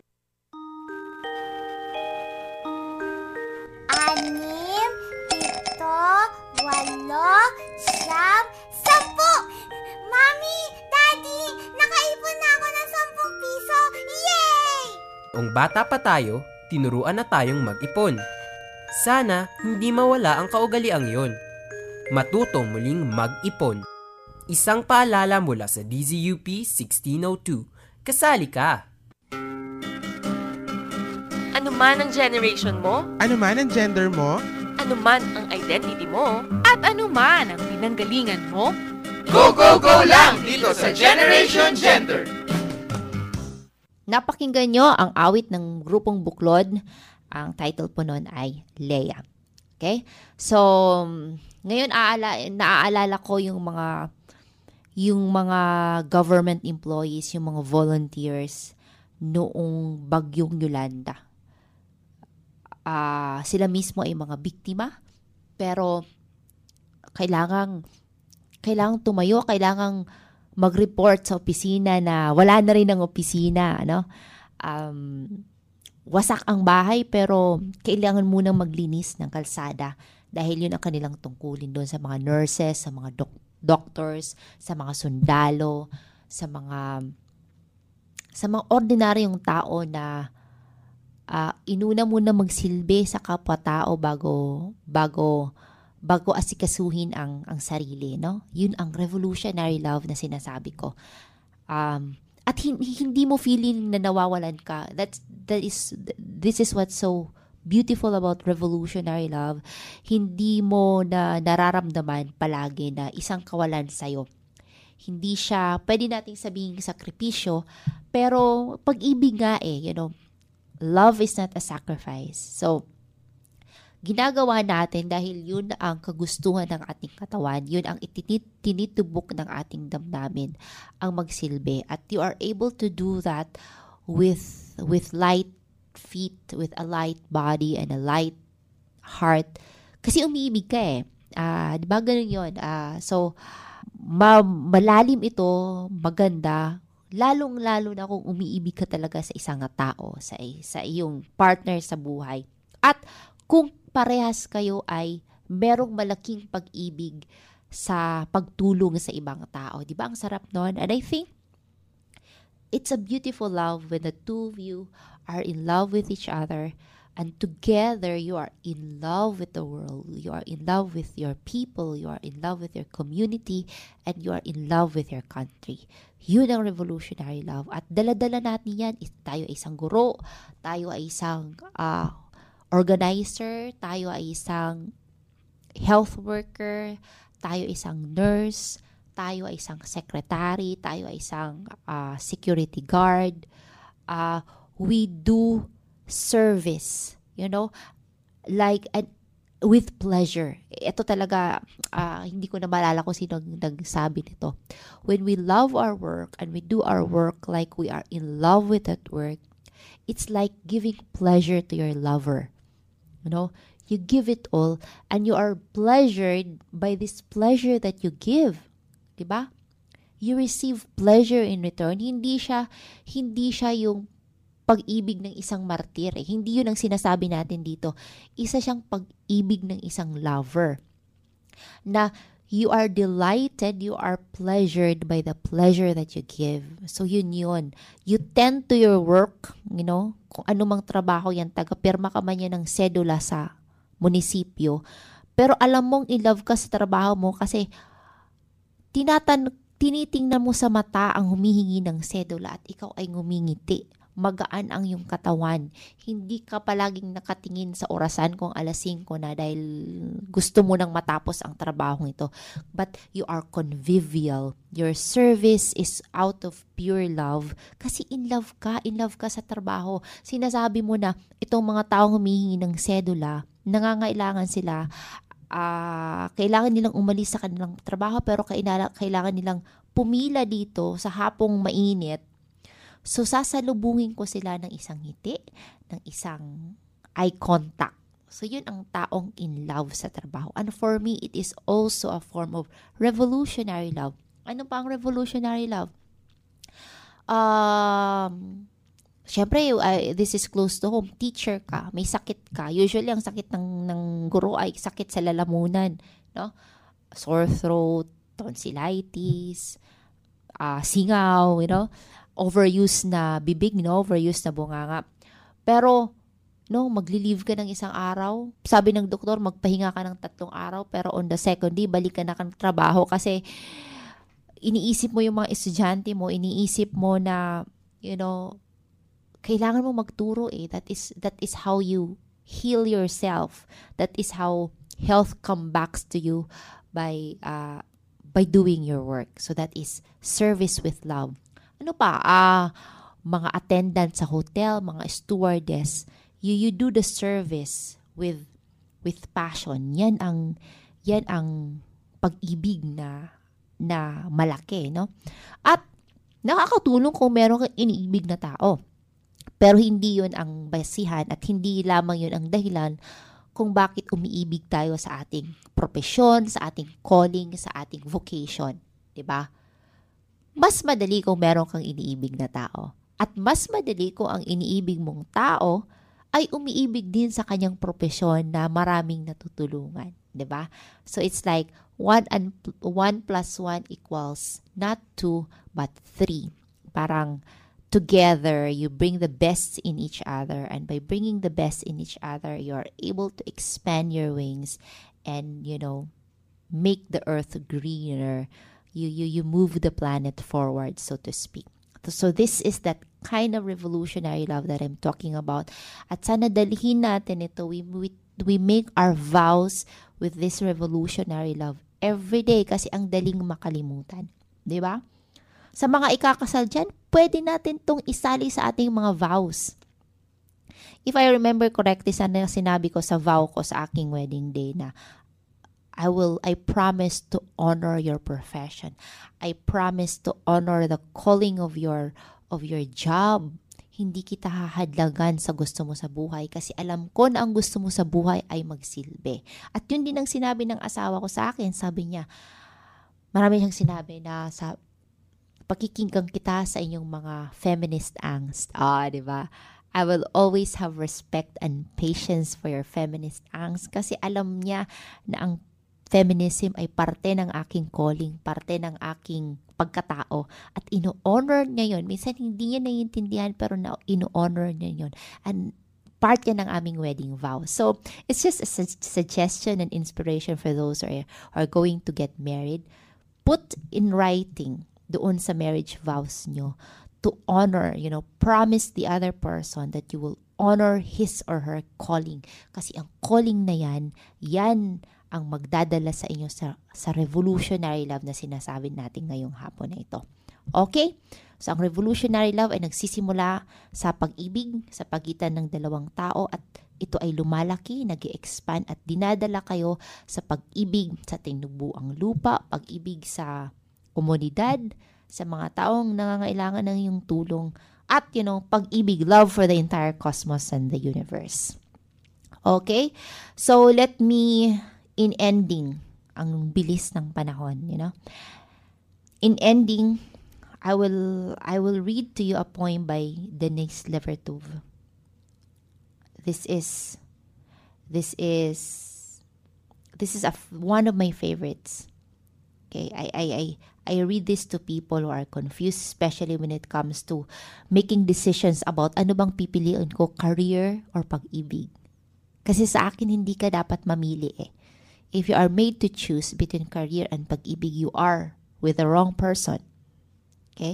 Anim, pito, walo, siyam, sampu! Mami! Daddy! Nakaipon na ako ng sampung piso! Yay! Kung bata pa tayo, tinuruan na tayong mag-ipon. Sana hindi mawala ang kaugaliang yon. Matutong muling mag-ipon. Isang paalala mula sa D Z U P sixteen oh two. Kasali ka! Ano man ang generation mo, Ano man ang gender mo? ano man ang identity mo, at ano man ang pinanggalingan mo, Go, go, go lang dito sa Generation Gender! Napakinggan nyo ang awit ng grupong Buklod. Ang title po nun ay Leia. Okay? So, ngayon aala, naaalala ko yung mga yung mga government employees, yung mga volunteers noong bagyong Yolanda. Uh, sila mismo ay mga biktima, pero kailangang kailangang tumayo, kailangang mag-report sa opisina na wala na rin ang opisina, ano? Um, wasak ang bahay pero kailangan munang maglinis ng kalsada dahil yun ang kanilang tungkulin doon sa mga nurses, sa mga dok- doctors, sa mga sundalo, sa mga sa mga ordinaryong tao na uh, inuna muna magsilbi sa kapwa-tao bago bago bago asikasuhin ang ang sarili, no? Yun ang revolutionary love na sinasabi ko. Um, at hin- hindi mo feeling na nawawalan ka. That's that is this is what's so beautiful about revolutionary love. Hindi mo na nararamdaman palagi na isang kawalan sa'yo. Hindi siya, pwede nating sabihing sakripisyo, pero pag-ibig nga eh, you know, Love is not a sacrifice. So, ginagawa natin dahil yun ang kagustuhan ng ating katawan, yun ang itinitubok ng ating damdamin ang magsilbi. At you are able to do that with with light feet, with a light body and a light heart. Kasi umiibig ka eh. Uh, di ba ganun yun? Uh, so, ma- malalim ito, maganda, lalong-lalo na kung umiibig ka talaga sa isang tao, sa, sa iyong partner sa buhay. At kung parehas kayo ay merong malaking pag-ibig sa pagtulong sa ibang tao. Di ba ang sarap nun? And I think it's a beautiful love when the two of you are in love with each other and together you are in love with the world. You are in love with your people. You are in love with your community and you are in love with your country. Yun ang revolutionary love. At dala-dala natin yan. Tayo ay isang guro. Tayo ay isang uh, organizer. Tayo ay isang health worker. Tayo ay isang nurse. Tayo ay isang secretary. Tayo ay isang uh, security guard. Uh, we do service, you know, like and with pleasure. Ito talaga, uh, hindi ko na maalala kung sino nagsabi nito. When we love our work and we do our work like we are in love with that work, it's like giving pleasure to your lover. You know, you give it all and you are pleasured by this pleasure that you give. Diba? You receive pleasure in return. Hindi siya, hindi siya yung pag-ibig ng isang martir. Eh. Hindi yun ang sinasabi natin dito. Isa siyang pag-ibig ng isang lover. Na you are delighted, you are pleasured by the pleasure that you give. So yun yun. You tend to your work, you know, kung anumang trabaho yan, taga-pirma ka man yan ng sedula sa munisipyo. Pero alam mong in-love ka sa trabaho mo kasi tinatan tinitingnan mo sa mata ang humihingi ng sedula at ikaw ay ngumingiti. Magaan ang iyong katawan. Hindi ka palaging nakatingin sa orasan kung alas singko na dahil gusto mo nang matapos ang trabaho ito. But you are convivial. Your service is out of pure love. Kasi in love ka, in love ka sa trabaho. Sinasabi mo na itong mga taong humihingi ng sedula, nangangailangan sila, uh, kailangan nilang umalis sa kanilang trabaho pero kailangan, kailangan nilang pumila dito sa hapong mainit. So, sasalubungin ko sila ng isang ngiti, ng isang eye contact. So, yun ang taong in love sa trabaho. And for me, it is also a form of revolutionary love. Ano pa ang revolutionary love? Um, Siyempre, uh, this is close to home. Teacher ka, may sakit ka. Usually, ang sakit ng, ng guro ay sakit sa lalamunan. No? Sore throat, tonsillitis, uh, singaw, you know, overuse na bibig, no? Overuse na bunganga. Pero, no, magli-leave ka ng isang araw. Sabi ng doktor, magpahinga ka ng tatlong araw, pero on the second day, balik ka na ng trabaho kasi iniisip mo yung mga estudyante mo, iniisip mo na, you know, kailangan mo magturo eh. That is, that is how you heal yourself. That is how health comes back to you by, uh, by doing your work. So that is service with love. Ano pa? Ah, mga attendant sa hotel, mga stewardess, you you do the service with with passion. Yan ang yan ang pag-ibig na na malaki, no? At nakakatulong kung meron kang iniibig na tao. Pero hindi 'yon ang basihan at hindi lamang 'yon ang dahilan kung bakit umiibig tayo sa ating propesyon, sa ating calling, sa ating vocation, 'di ba? Mas madali kung meron kang iniibig na tao. At mas madali kung ang iniibig mong tao ay umiibig din sa kanyang propesyon na maraming natutulungan. Diba? So it's like one, and, one plus one equals not two but three. Parang together, you bring the best in each other. And by bringing the best in each other, you are able to expand your wings and, you know, make the earth greener. You, you you move the planet forward, so to speak. So this is that kind of revolutionary love that I'm talking about. At sana dalhin natin ito. We, we, we make our vows with this revolutionary love every day kasi ang daling makalimutan. Diba? Sa mga ikakasal dyan, pwede natin tong isali sa ating mga vows. if I remember correctly, sana sinabi ko sa vow ko sa aking wedding day na I will, I promise to honor your profession. I promise to honor the calling of your, of your job. Hindi kita hahadlagan sa gusto mo sa buhay kasi alam ko na ang gusto mo sa buhay ay magsilbi. At yun din ang sinabi ng asawa ko sa akin. Sabi niya, marami siyang sinabi na sa pakikinggan kita sa inyong mga feminist angst. Ah, di ba? I will always have respect and patience for your feminist angst kasi alam niya na ang feminism ay parte ng aking calling, parte ng aking pagkatao. At ino-honor niya yun. Minsan hindi niya naiintindihan pero na ino-honor niya yun. And part yan ng aming wedding vow. So, it's just a su- suggestion and inspiration for those who are, are going to get married. Put in writing doon sa marriage vows nyo to honor, you know, promise the other person that you will honor his or her calling. Kasi ang calling na yan, yan ang magdadala sa inyo sa, sa revolutionary love na sinasabi natin ngayong hapon na ito. Okay? So, ang revolutionary love ay nagsisimula sa pag-ibig, sa pagitan ng dalawang tao at ito ay lumalaki, nag-expand at dinadala kayo sa pag-ibig sa tinubuang lupa, pag-ibig sa komunidad, sa mga taong nangangailangan ng iyong tulong at, you know, pag-ibig, love for the entire cosmos and the universe. Okay? So, let me in ending, ang bilis ng panahon, you know. In ending, I will I will read to you a poem by Denise Levertov. This is this is this is a, one of my favorites. Okay, I I I I read this to people who are confused, especially when it comes to making decisions about ano bang pipiliin ko, career or pag-ibig. Kasi sa akin hindi ka dapat mamili eh. If you are made to choose between career and pag-ibig, you are with the wrong person. Okay?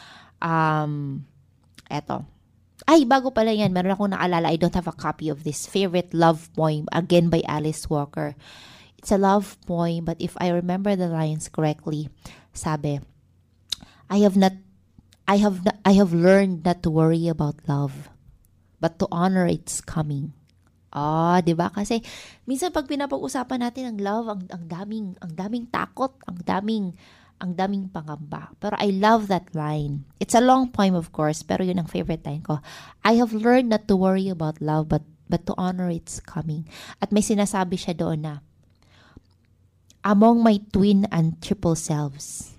Um, eto. Ay, bago pala yan, meron akong naalala, I don't have a copy of this favorite love poem, again by Alice Walker. It's a love poem, but if I remember the lines correctly, sabi, I have not, I have, not, I have learned not to worry about love, but to honor its coming. Ah, 'di ba? Kasi minsan pag pinapag-usapan natin ang love, ang ang daming ang daming takot, ang daming ang daming pangamba. Pero I love that line. It's a long poem of course, pero 'yun ang favorite line ko. I have learned not to worry about love but but to honor its coming. At may sinasabi siya doon na among my twin and triple selves,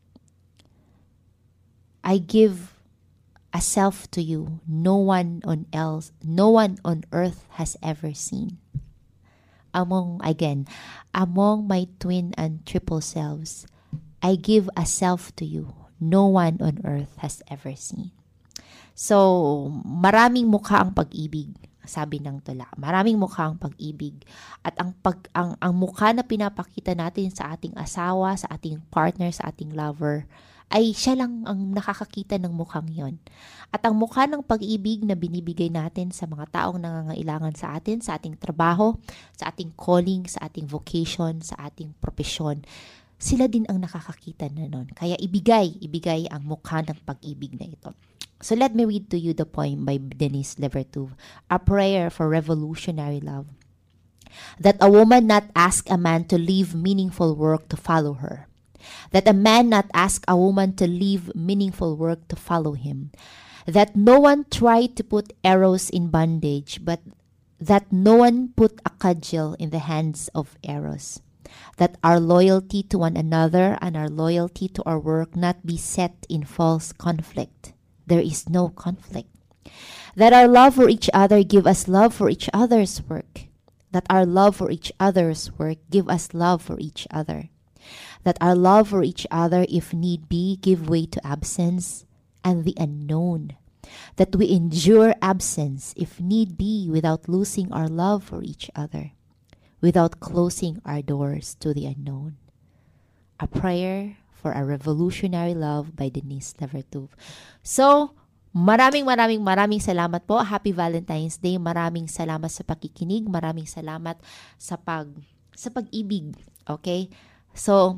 I give a self to you no one on else no one on earth has ever seen. Among again among my twin and triple selves, I give a self to you no one on earth has ever seen. So maraming mukha ang pag-ibig, sabi ng tula. Maraming mukha ang pag-ibig at ang pag ang ang mukha na pinapakita natin sa ating asawa, sa ating partner, sa ating lover ay siya lang ang nakakakita ng mukhang yon. At ang mukha ng pag-ibig na binibigay natin sa mga taong nangangailangan sa atin, sa ating trabaho, sa ating calling, sa ating vocation, sa ating propesyon, sila din ang nakakakita na nun. Kaya ibigay, ibigay ang mukha ng pag-ibig na ito. So let me read to you the poem by Denise Levertov, A Prayer for Revolutionary Love. That a woman not ask a man to leave meaningful work to follow her. That a man not ask a woman to leave meaningful work to follow him. That no one try to put arrows in bondage, but that no one put a cudgel in the hands of arrows. That our loyalty to one another and our loyalty to our work not be set in false conflict. There is no conflict. That our love for each other give us love for each other's work. That our love for each other's work give us love for each other. That our love for each other, if need be, give way to absence and the unknown. That we endure absence, if need be, without losing our love for each other, without closing our doors to the unknown. A Prayer for a Revolutionary Love by Denise Levertov. So, maraming maraming maraming salamat po. Happy Valentine's Day. Maraming salamat sa pakikinig. Maraming salamat sa pag sa pag-ibig. Okay? So,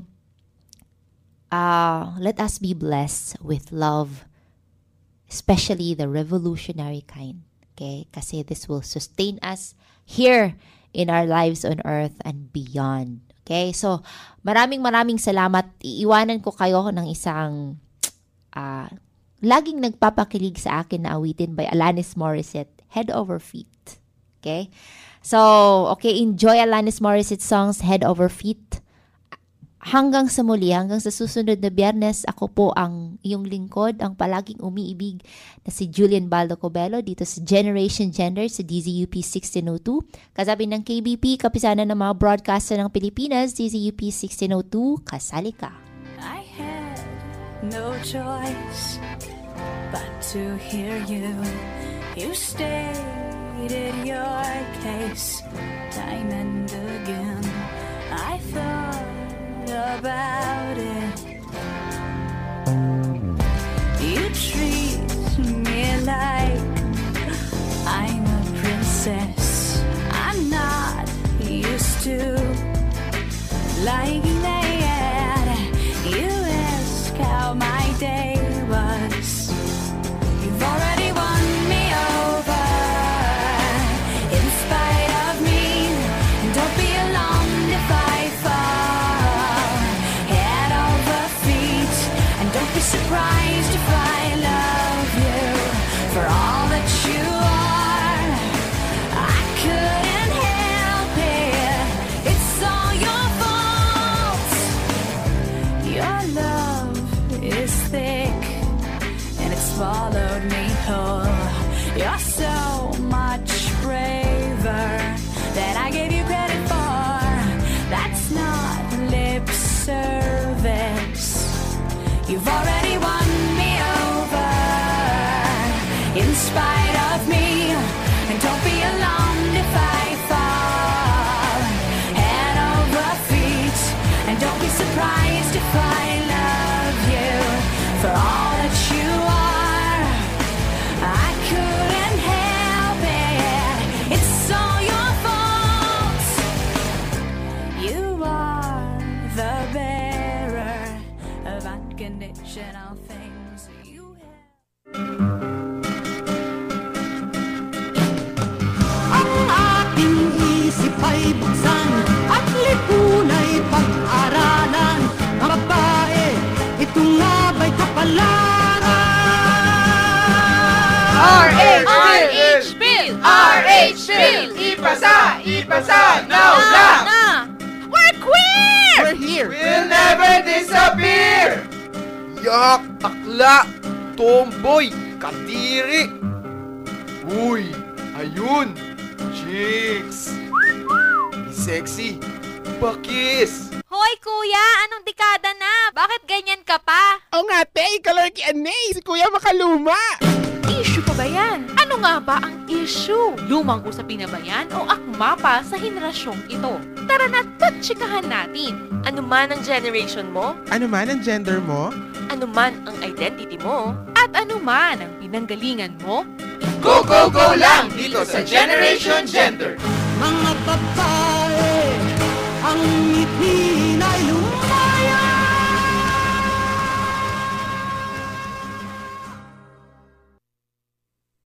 uh, let us be blessed with love, especially the revolutionary kind. Okay? Kasi this will sustain us here in our lives on earth and beyond. Okay? So, maraming maraming salamat. Iiwanan ko kayo ng isang uh, laging nagpapakilig sa akin na awitin by Alanis Morissette, Head Over Feet. Okay? So, okay, enjoy Alanis Morissette's songs, Head Over Feet. Hanggang sa muli, hanggang sa susunod na Biyernes, ako po ang iyong lingkod, ang palaging umiibig na si Julian Baldo Cobelo dito sa Generation Gender sa D Z U P sixteen oh two. Kasabi ng K B P, kapisanan ng mga broadcaster ng Pilipinas, D Z U P sixteen oh two, kasali ka. I had no choice but to hear you. You stated your case time and again. I thought about it. You treat me like I'm a princess. I'm not used to liking that. You ask how my day was. You've already won me over in spite of me. Don't be alarmed if I fall head over feet, and don't be surprised if I love you for all that you are. I couldn't help it. It's all your fault. Your love is thick and it swallowed me whole. You're so much braver than I gave you credit for. That's not lip service. You've already won me over in spite of me. And don't be alarmed if I fall head over feet. And don't be surprised if I love you for all that you are. I couldn't help it. It's all your fault. You are the bearer of unconditional things you have. Ang ating isip ay buksan at lipunay pag-aralan. Ang babae, ito nga ba'y kapalangan? R H Bill! R H Bill! Ipasa! Ipasa! Now! Now! We're queer! We're here! We'll never disappear! Yak! Takla! Tomboy! Katiri! Uy! Ayun! Chicks! Sexy! Bakis! Hoy kuya, anong dekada na? Bakit ganyan ka pa? O nga, te, color kay Anay, si Kuya Makaluma! Issue pa ba yan? Ano nga ba ang issue? Lumang usapin na ba yan o akma pa sa henerasyong ito? Tara na, tatsikahan natin. Ano man ang generation mo? Ano man ang gender mo? Ano man ang identity mo? At ano man ang pinanggalingan mo? Go, go, go lang dito sa Generation Gender! Mga babae, ang ngiti